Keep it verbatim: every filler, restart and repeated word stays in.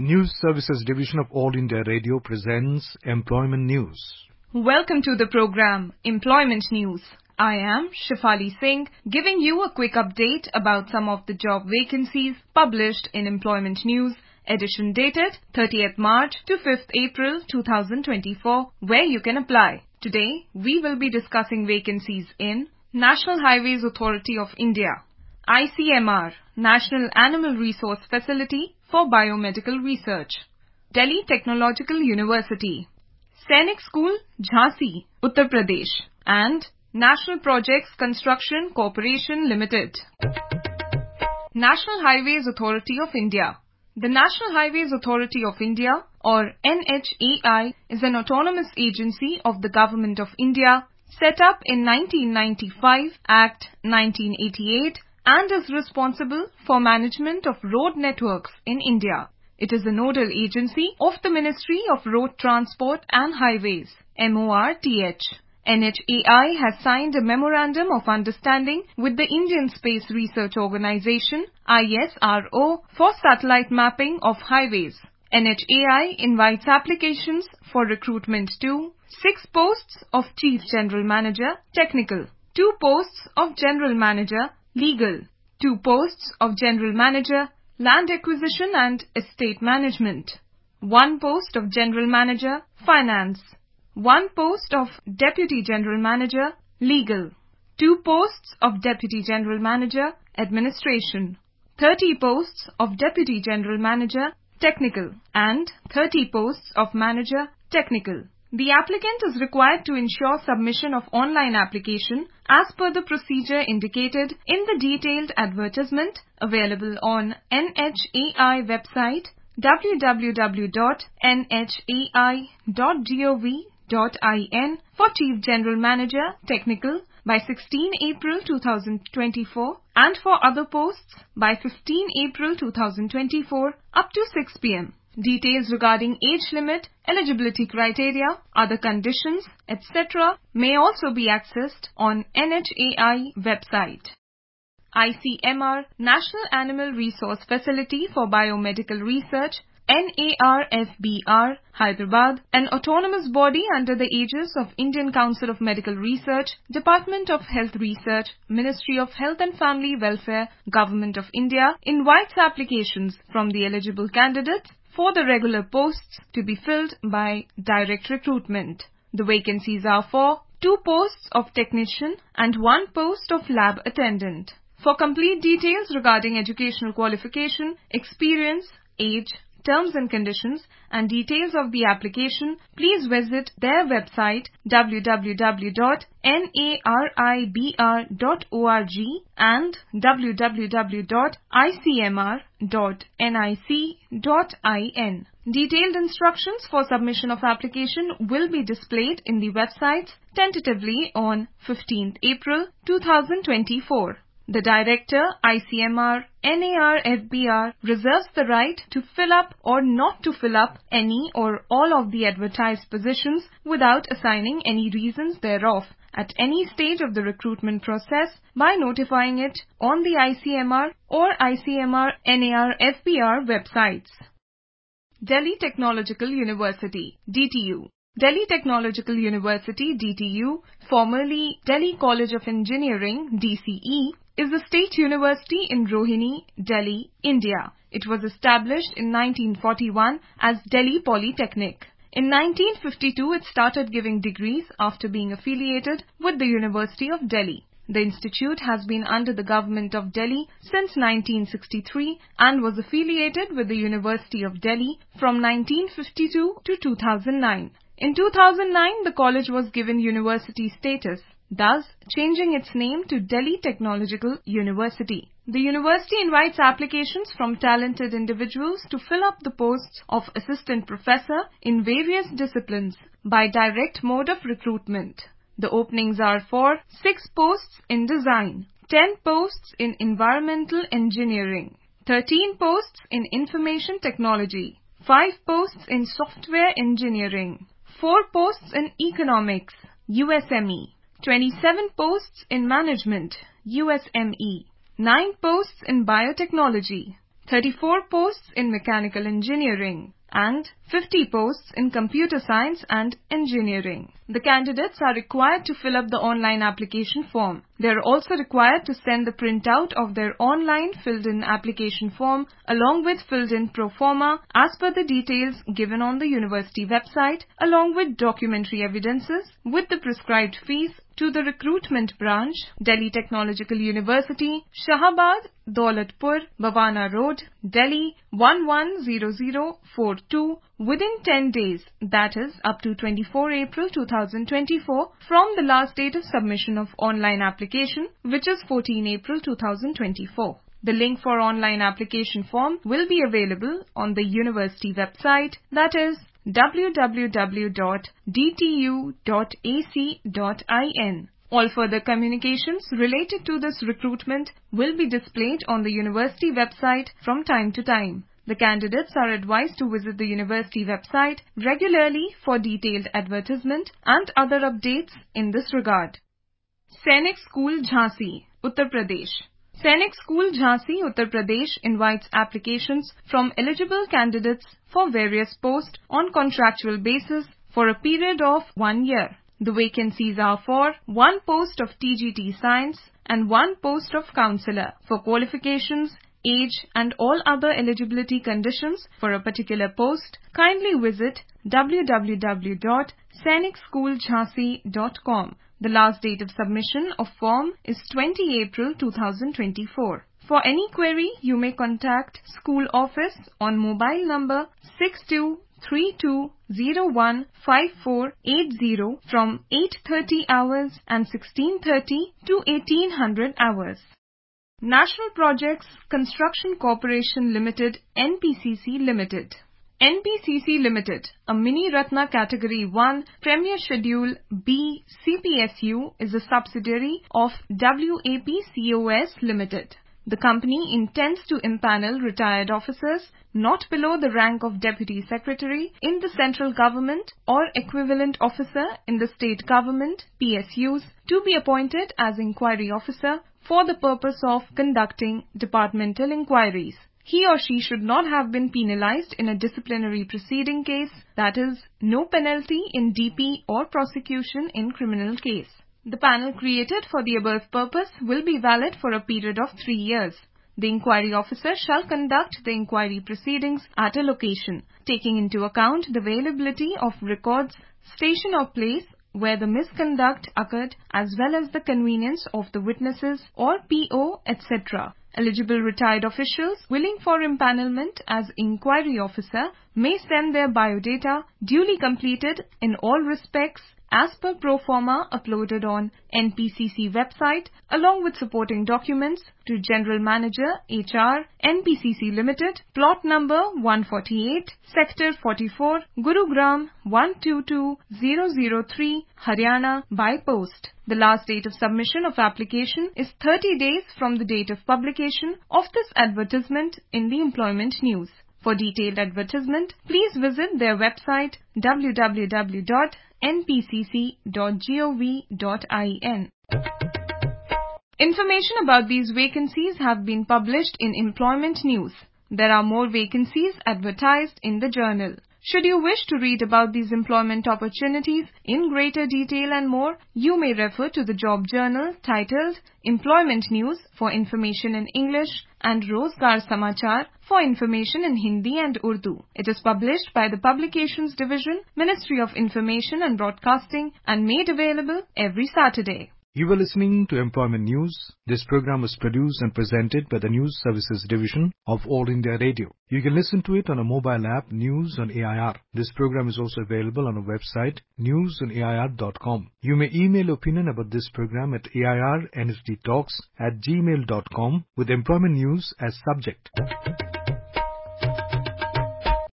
News Services Division of All India Radio presents Employment News. Welcome to the program Employment News. I am Shefali Singh, giving you a quick update about some of the job vacancies published in Employment News, edition dated thirtieth March to fifth April two thousand twenty-four, where you can apply. Today, we will be discussing vacancies in National Highways Authority of India, I C M R, National Animal Resource Facility for Biomedical Research, Delhi Technological University, Sainik School, Jhansi, Uttar Pradesh, and National Projects Construction Corporation Limited. National Highways Authority of India. The National Highways Authority of India, or N H A I, is an autonomous agency of the Government of India set up in nineteen ninety-five, Act nineteen eighty-eight, and is responsible for management of road networks in India. It is a nodal agency of the Ministry of Road Transport and Highways, M O R T H. N H A I has signed a Memorandum of Understanding with the Indian Space Research Organisation, I S R O, for satellite mapping of highways. N H A I invites applications for recruitment to six posts of Chief General Manager, Technical, two posts of General Manager, Legal, two posts of General Manager, Land Acquisition and Estate Management, one post of General Manager, Finance, one post of Deputy General Manager, Legal, two posts of Deputy General Manager, Administration, thirty posts of Deputy General Manager, Technical, and thirty posts of Manager, Technical. The applicant is required to ensure submission of online application as per the procedure indicated in the detailed advertisement available on N H A I website w w w dot n h a i dot gov dot in for Chief General Manager, Technical, by sixteenth April two thousand twenty-four, and for other posts by fifteenth April two thousand twenty-four up to six p m Details regarding age limit, eligibility criteria, other conditions, et cetera may also be accessed on N H A I website. I C M R, National Animal Resource Facility for Biomedical Research, N A R F B R, Hyderabad, an autonomous body under the aegis of Indian Council of Medical Research, Department of Health Research, Ministry of Health and Family Welfare, Government of India, invites applications from the eligible candidates for the regular posts to be filled by direct recruitment. The vacancies are for two posts of technician and one post of lab attendant. For complete details regarding educational qualification, experience, age, terms and conditions, and details of the application, please visit their website w w w dot naribr dot org and w w w dot i c m r dot nic dot in. Detailed instructions for submission of application will be displayed in the websites tentatively on fifteenth April two thousand twenty-four. The Director, I C M R, N A R F B R, reserves the right to fill up or not to fill up any or all of the advertised positions without assigning any reasons thereof at any stage of the recruitment process by notifying it on the I C M R or I C M R N A R F B R websites. Delhi Technological University, D T U. Delhi Technological University, D T U, formerly Delhi College of Engineering, D C E, is a state university in Rohini, Delhi, India. It was established in nineteen forty-one as Delhi Polytechnic. In nineteen fifty-two, it started giving degrees after being affiliated with the University of Delhi. The institute has been under the Government of Delhi since nineteen sixty-three and was affiliated with the University of Delhi from nineteen fifty-two to two thousand nine. In two thousand nine, the college was given university status, thus changing its name to Delhi Technological University. The university invites applications from talented individuals to fill up the posts of assistant professor in various disciplines by direct mode of recruitment. The openings are for six posts in design, ten posts in environmental engineering, thirteen posts in information technology, five posts in software engineering, four posts in economics, U S M E, twenty-seven posts in management, U S M E, nine posts in biotechnology, thirty-four posts in mechanical engineering, and fifty posts in computer science and engineering. The candidates are required to fill up the online application form. They are also required to send the printout of their online filled-in application form along with filled-in pro forma as per the details given on the university website, along with documentary evidences with the prescribed fees, to the recruitment branch, Delhi Technological University, Shahabad, Daulatpur, Bhavana Road, Delhi one one zero zero four two within ten days, that is up to twenty-fourth April two thousand twenty-four, from the last date of submission of online application, which is fourteenth April two thousand twenty-four. The link for online application form will be available on the university website, that is w w w dot d t u dot a c dot in. All further communications related to this recruitment will be displayed on the university website from time to time. The candidates are advised to visit the university website regularly for detailed advertisement and other updates in this regard. Sainik School Jhansi, Uttar Pradesh. Sainik School Jhansi, Uttar Pradesh invites applications from eligible candidates for various posts on contractual basis for a period of one year. The vacancies are for one post of T G T Science and one post of Counsellor. For qualifications, age and all other eligibility conditions for a particular post, kindly visit w w w dot sainik school jhansi dot com. The last date of submission of form is twentieth April two thousand twenty-four. For any query, you may contact school office on mobile number six two three two zero one five four eight zero from eight thirty hours and sixteen thirty to eighteen hundred hours. National Projects Construction Corporation Limited, N P C C Limited. N P C C Limited, a Mini Ratna Category one Premier Schedule B C P S U, is a subsidiary of W A P C O S Limited. The company intends to impanel retired officers not below the rank of Deputy Secretary in the central government or equivalent officer in the state government P S Us to be appointed as inquiry officer for the purpose of conducting departmental inquiries. He or she should not have been penalized in a disciplinary proceeding case, that is, no penalty in D P or prosecution in criminal case. The panel created for the above purpose will be valid for a period of three years. The inquiry officer shall conduct the inquiry proceedings at a location, taking into account the availability of records, station or place where the misconduct occurred, as well as the convenience of the witnesses or P O, et cetera. Eligible retired officials willing for empanelment as inquiry officer may send their biodata duly completed in all respects as per pro forma uploaded on N P C C website along with supporting documents to General Manager H R, N P C C Limited, plot number one forty-eight, sector forty-four, Gurugram one two two zero zero three, Haryana by post. The last date of submission of application is thirty days from the date of publication of this advertisement in the Employment News. For detailed advertisement, please visit their website w w w dot n p c c dot gov dot in. Information about these vacancies have been published in Employment News. There are more vacancies advertised in the journal. Should you wish to read about these employment opportunities in greater detail and more, you may refer to the job journal titled Employment News for information in English and Rozgar Samachar for information in Hindi and Urdu. It is published by the Publications Division, Ministry of Information and Broadcasting, and made available every Saturday. You were listening to Employment News. This program was produced and presented by the News Services Division of All India Radio. You can listen to it on a mobile app, News on A I R. This program is also available on our website, news on A I R dot com. You may email opinion about this program at A I R N S D talks at gmail dot com with Employment News as subject.